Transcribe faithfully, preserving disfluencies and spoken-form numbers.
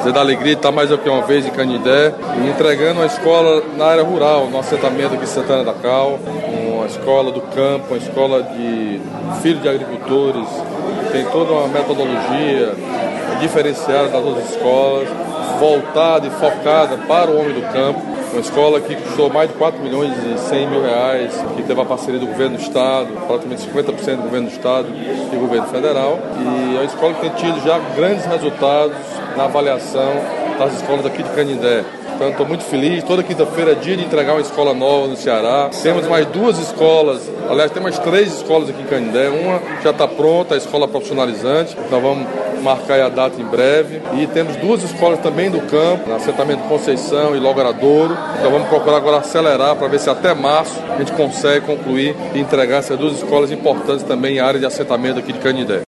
dizer da alegria de estar mais do que uma vez em Canindé e entregando uma escola na área rural, no assentamento aqui em Santana da Cal, uma escola do campo, uma escola de filhos de agricultores, tem toda uma metodologia diferenciada das outras escolas, voltada e focada para o homem do campo. Uma escola que custou mais de quatro milhões e cem mil reais, que teve a parceria do governo do estado, praticamente cinquenta por cento do governo do estado e do governo federal. E é uma escola que tem tido já grandes resultados na avaliação das escolas daqui de Canindé. Então, estou muito feliz. Toda quinta-feira é dia de entregar uma escola nova no Ceará. Temos mais duas escolas, aliás, tem mais três escolas aqui em Canindé. Uma já está pronta, a escola profissionalizante. Nós vamos marcar a data em breve. E temos duas escolas também do campo, no assentamento Conceição e Logradouro. Então vamos procurar agora acelerar para ver se até março a gente consegue concluir e entregar essas duas escolas importantes também em área de assentamento aqui de Canindé.